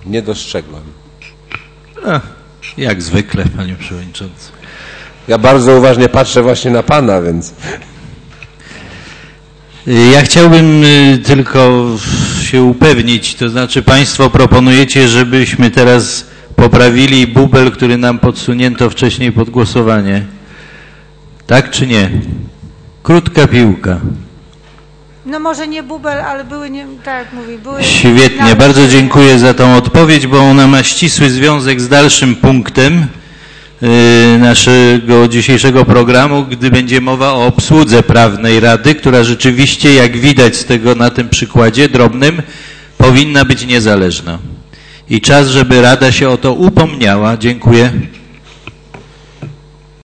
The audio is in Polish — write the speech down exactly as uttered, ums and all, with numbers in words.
Nie dostrzegłem. A, jak zwykle, panie przewodniczący. Ja bardzo uważnie patrzę właśnie na pana, więc... Ja chciałbym tylko się upewnić, to znaczy państwo proponujecie, żebyśmy teraz poprawili bubel, który nam podsunięto wcześniej pod głosowanie. Tak czy nie? Krótka piłka. No może nie bubel, ale były, nie, tak jak mówi, były... Świetnie, bardzo dziękuję za tą odpowiedź, bo ona ma ścisły związek z dalszym punktem naszego dzisiejszego programu, gdy będzie mowa o obsłudze prawnej Rady, która rzeczywiście, jak widać z tego na tym przykładzie drobnym, powinna być niezależna. I czas, żeby Rada się o to upomniała. Dziękuję.